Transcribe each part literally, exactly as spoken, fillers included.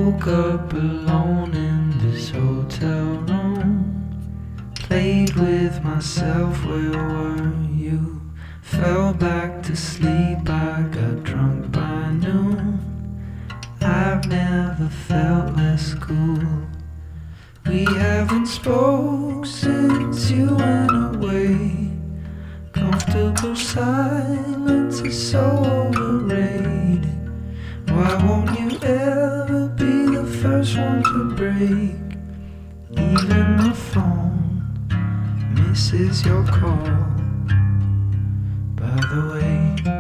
Woke up alone in this hotel room. Played with myself, where were you? Fell back to sleep, I got drunk by noon. I've never felt less cool. We haven't spoke since you went away. Comfortable silence is so overrated. Why won't you ever be the first one to break? Even the phone misses your call. By the way,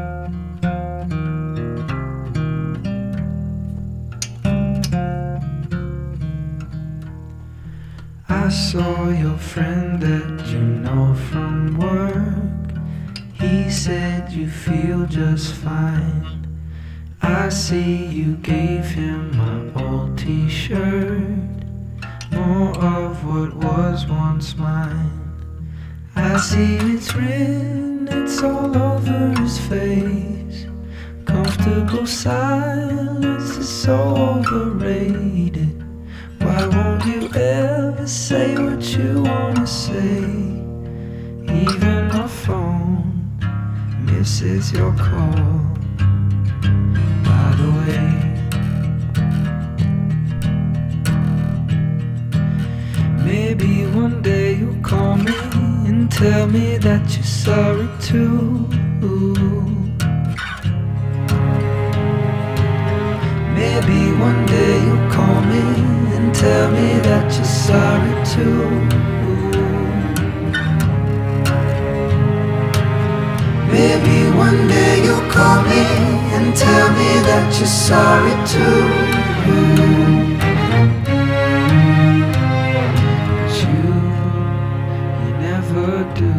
I saw your friend that you know from work. He said you feel just fine. I see you gave him my old t-shirt, more of what was once mine. I see it's written, it's all over his face. Comfortable silence is so overrated. Why won't you ever say what you wanna say? Even my phone misses your call. By the way, maybe one day you'll call me and tell me that you're sorry too. Maybe one day you'll call me and tell me that you're sorry too. Maybe one day you'll call me and tell me that you're sorry too. But you, you never do.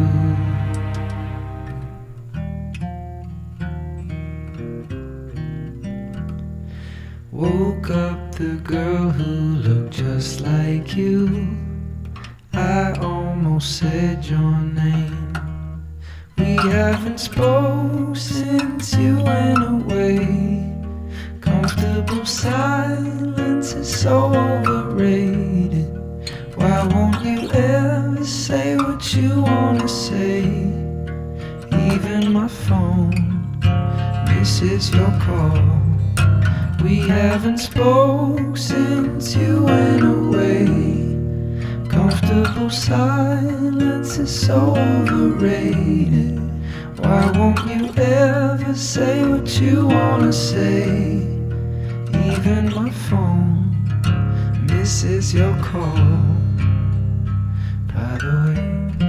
Woke up the girl who looked just like you. I almost said your name. We haven't spoke since you went away. Comfortable silence is so overrated. Why won't you ever say what you wanna say? Even my phone misses your call. We haven't spoke since you went away. Comfortable silence is so overrated. Why won't you ever say what you wanna say? Even my phone misses your call. By the way,